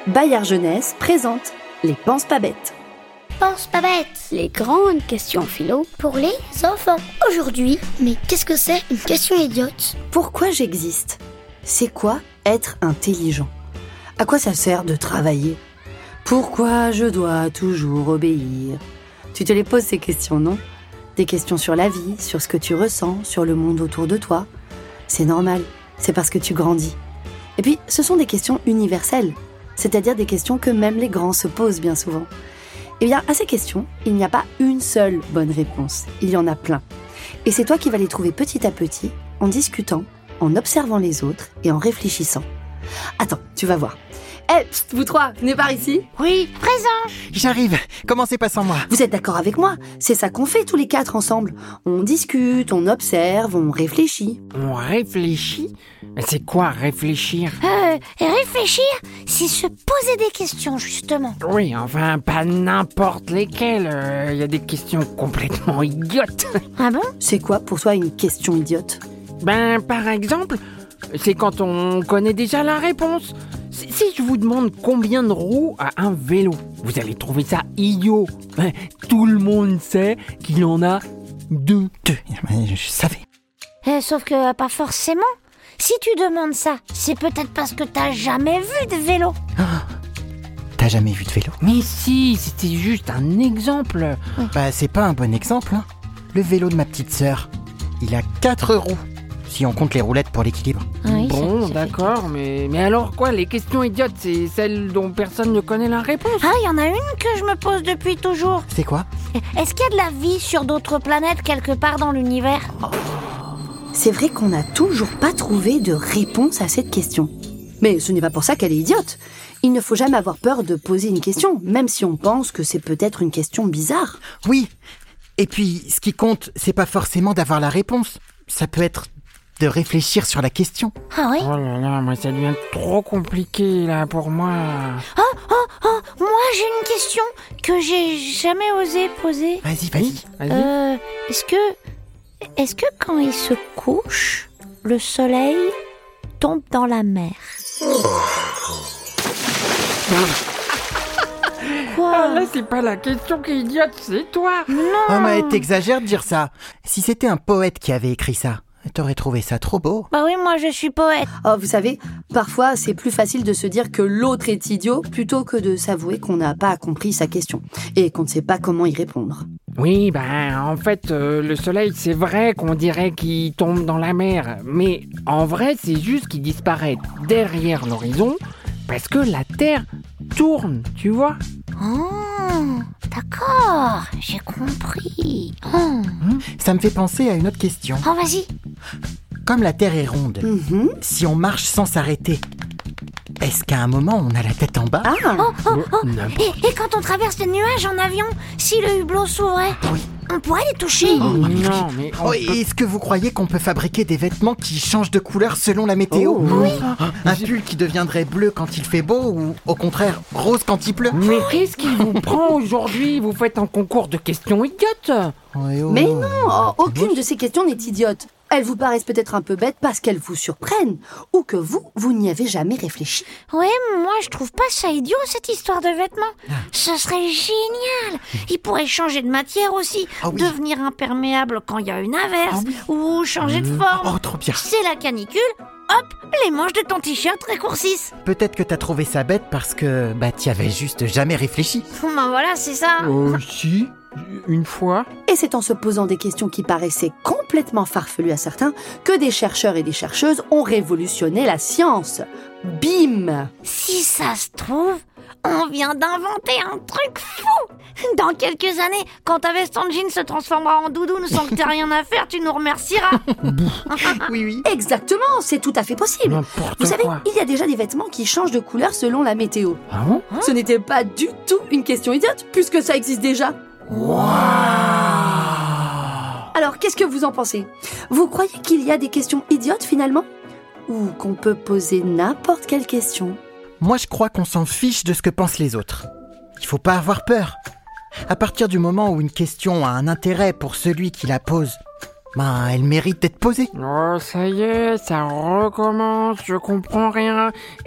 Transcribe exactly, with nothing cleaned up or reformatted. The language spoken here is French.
Bayard Jeunesse présente les Pense pas bêtes. Pense pas bête, les grandes questions philo pour les enfants. Aujourd'hui, mais qu'est-ce que c'est une question idiote? Pourquoi j'existe? C'est quoi être intelligent? À quoi ça sert de travailler? Pourquoi je dois toujours obéir? Tu te les poses ces questions, non? Des questions sur la vie, sur ce que tu ressens, sur le monde autour de toi. C'est normal, c'est parce que tu grandis. Et puis, ce sont des questions universelles, c'est-à-dire des questions que même les grands se posent bien souvent. Eh bien, à ces questions, il n'y a pas une seule bonne réponse. Il y en a plein. Et c'est toi qui vas les trouver petit à petit, en discutant, en observant les autres et en réfléchissant. Attends, tu vas voir. Eh, hey, vous trois, venez par ici. Oui, présent. J'arrive, commencez pas sans moi. Vous êtes d'accord avec moi? C'est ça qu'on fait tous les quatre ensemble. On discute, on observe, on réfléchit. On réfléchit? Mais c'est quoi réfléchir? Euh, réfléchir, c'est se poser des questions, justement. Oui, enfin, pas n'importe lesquelles. Il euh, y a des questions complètement idiotes. Ah bon? C'est quoi pour toi une question idiote? Ben, par exemple, c'est quand on connaît déjà la réponse. Si je vous demande combien de roues a un vélo, vous allez trouver ça idiot. Tout le monde sait qu'il en a deux. Deux, je savais. Euh, sauf que pas forcément. Si tu demandes ça, c'est peut-être parce que t'as jamais vu de vélo. Ah, t'as jamais vu de vélo? Mais si, c'était juste un exemple. Bah c'est pas un bon exemple, hein. Le vélo de ma petite sœur, il a quatre roues. Si on compte les roulettes pour l'équilibre. Oui, bon, ça, ça d'accord, mais, mais alors quoi? Les questions idiotes, c'est celles dont personne ne connaît la réponse. Ah, il y en a une que je me pose depuis toujours. C'est quoi? Est-ce qu'il y a de la vie sur d'autres planètes quelque part dans l'univers? C'est vrai qu'on n'a toujours pas trouvé de réponse à cette question. Mais ce n'est pas pour ça qu'elle est idiote. Il ne faut jamais avoir peur de poser une question, même si on pense que c'est peut-être une question bizarre. Oui, et puis ce qui compte, c'est pas forcément d'avoir la réponse. Ça peut être de réfléchir sur la question. Ah oui? Oh là là, moi ça devient trop compliqué là pour moi. Oh, oh, oh, moi j'ai une question que j'ai jamais osé poser. Vas-y, vas-y. Vas-y. Euh, est-ce que, est-ce que quand il se couche, le soleil tombe dans la mer? Quoi? Ah là, c'est pas la question qui est idiote, c'est toi. Non. Oh, mais t'exagères de dire ça. Si c'était un poète qui avait écrit ça, t'aurais trouvé ça trop beau. Bah oui, moi je suis poète. Oh, vous savez, parfois c'est plus facile de se dire que l'autre est idiot plutôt que de s'avouer qu'on n'a pas compris sa question et qu'on ne sait pas comment y répondre. Oui, ben en fait, euh, le soleil, c'est vrai qu'on dirait qu'il tombe dans la mer, mais en vrai, c'est juste qu'il disparaît derrière l'horizon parce que la Terre tourne, tu vois. Oh, d'accord, j'ai compris. Oh, Ça me fait penser à une autre question. oh vas-y. Comme la Terre est ronde, Mhm. si on marche sans s'arrêter, est-ce qu'à un moment on a la tête en bas? Ah, Oh, oh, oh. N'importe- Et, et quand on traverse les nuages en avion, si le hublot s'ouvrait, Oui. on pourrait les toucher. Non, mais on Oh, peut- et est-ce que vous croyez qu'on peut fabriquer des vêtements qui changent de couleur selon la météo? Oh. Oui. Un pull qui deviendrait bleu quand il fait beau ou au contraire rose quand il pleut? Mais qu'est-ce qui vous prend aujourd'hui? Vous faites un concours de questions idiotes. Ouais, oh. mais non, oh, aucune de ces questions n'est idiote. Elles vous paraissent peut-être un peu bêtes parce qu'elles vous surprennent ou que vous, vous n'y avez jamais réfléchi. Ouais, moi je trouve pas ça idiot cette histoire de vêtements. Ce serait génial. Il pourrait changer de matière aussi, Ah oui. devenir imperméable quand il y a une averse, Ah oui. ou changer de forme. Oh, trop bien. C'est la canicule, hop, les manches de ton t-shirt récourcissent. Peut-être que t'as trouvé ça bête parce que bah t'y avais juste jamais réfléchi. Ben voilà, c'est ça. Euh, si, une fois. Et c'est en se posant des questions qui paraissaient complètement farfelues à certains que des chercheurs et des chercheuses ont révolutionné la science. Bim! Si ça se trouve, on vient d'inventer un truc fou. Dans quelques années, quand ta veste en jean se transformera en doudoune sans que t'aies rien à faire, tu nous remercieras. Oui, oui. Exactement, c'est tout à fait possible. N'importe Vous savez, quoi. il y a déjà des vêtements qui changent de couleur selon la météo. Ah bon? Ce n'était pas du tout une question idiote, puisque ça existe déjà. Alors, qu'est-ce que vous en pensez? Vous croyez qu'il y a des questions idiotes finalement? Ou qu'on peut poser n'importe quelle question? Moi, je crois qu'on s'en fiche de ce que pensent les autres. Il faut pas avoir peur. À partir du moment où une question a un intérêt pour celui qui la pose, ben, elle mérite d'être posée. Oh, ça y est, ça recommence, je comprends rien.